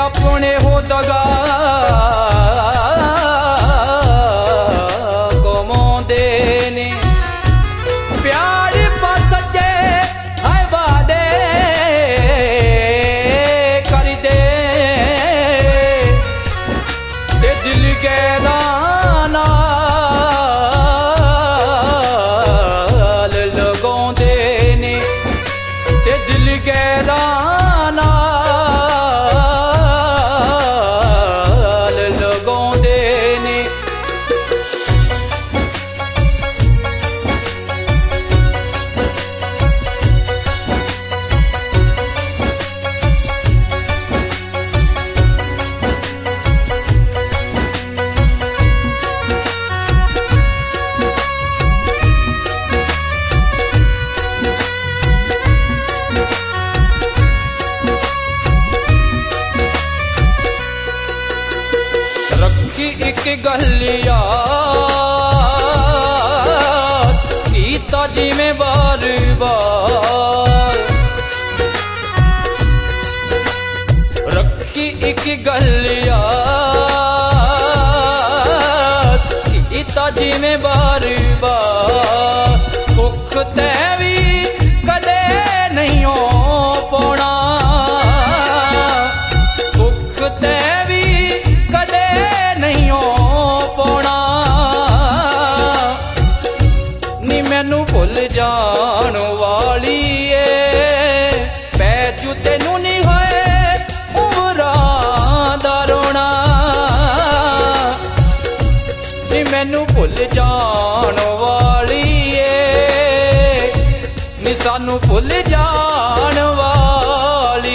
अपने हो दगा कमांदे ने प्यार पर सच्चे है वादे कर दे ते दिल के नाल लगांदे ने ते दिल के एक गलिया कीता जिमें बार बार रखी एक गलिया कीता जिमें बार बार सुख ते भी कदे नहीं हो पाना सुख ते भी कदे नहीं हो पाना नी मैनू भुल जान वाली पैजू तेनू नहीं होए उमरां दा रोना नी मैनू भुल जान वाली नी सानू भुल जान वाली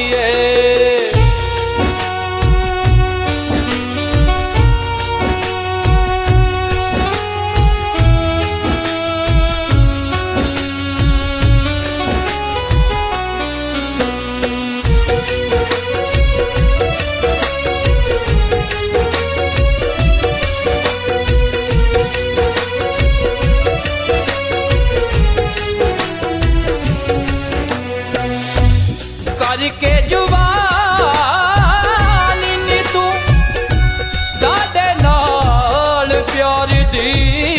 करके जुबानी नी तू साडे नाल प्यार दी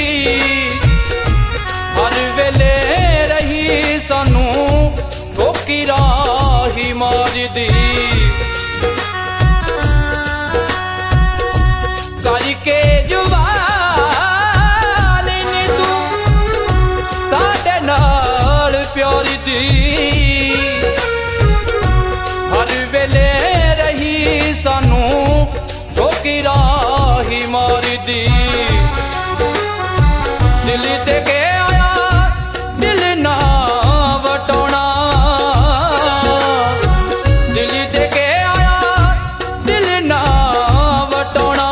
हर वेले रही सानू ठोकी राही मार दी करके जुबानी नी तू साडे नाल प्यार दी हर वेले रही सानू ठोकी राही मार दी दिल दे के आया दिल ना वटोना दिल दे के आया दिल ना वटोना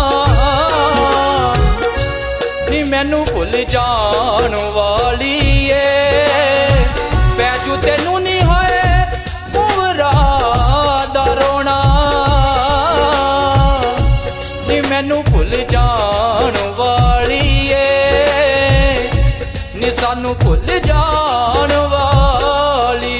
नी मैनू भुल जान वाली पैजू तेनू नहीं होए मैनू भुल जान वाली नी सानू भुल जान वाली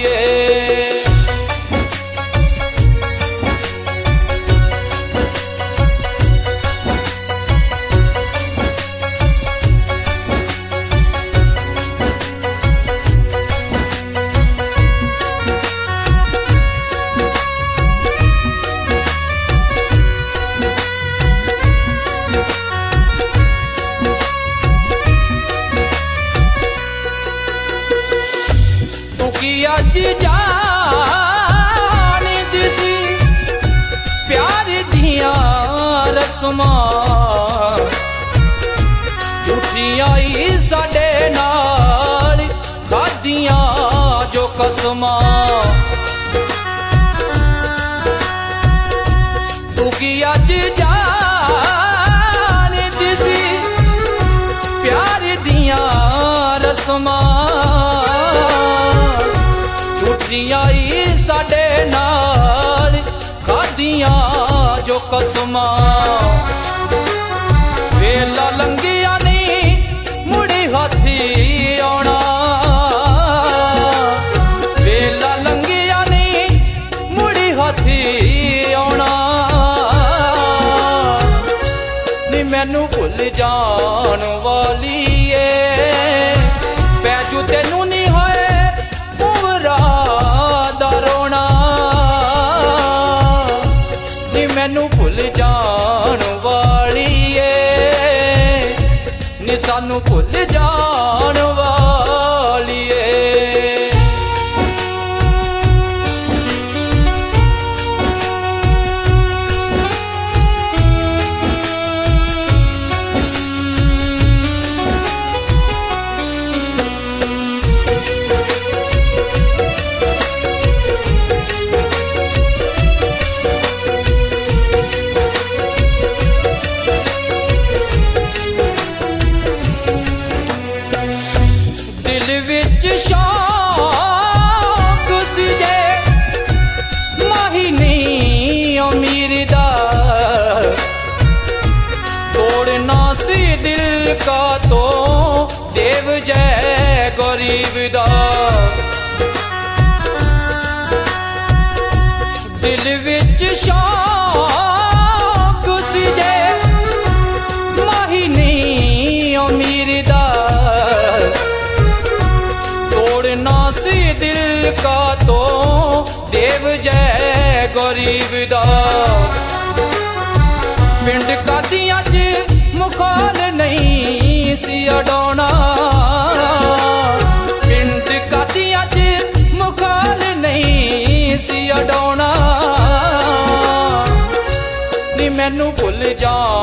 अज जानी दिसी प्यार दिया रस्मां झूठियां ही साडे नाल खादियां जो कसमां तू की अज जानी दिसी प्यार दिया रस्मां झूठियां ही साडे नाल खादियां जो कसमां वेला लंघिया नहीं मुड़ी हाथी आना वेला लंघिया नहीं मुड़ी हाथी आना जान वालीए बैजू तेनू नहीं होए उमरा दा रोना नी मैनू भुल जान वालीए नी सानू भुल जान वालीए। शौक सी जे माही अमीर दा तोड़ना सी दिल का तो देव जय गरीब दा दिल विच शौक सी जे माही अमीर दा सी दिल का तो देव जय गरीब दा पिंड कादियां च मुखाल नहीं सी अडौना पिंड कादियां च मुखाल नहीं सी अडौना नी मैनू भुल जा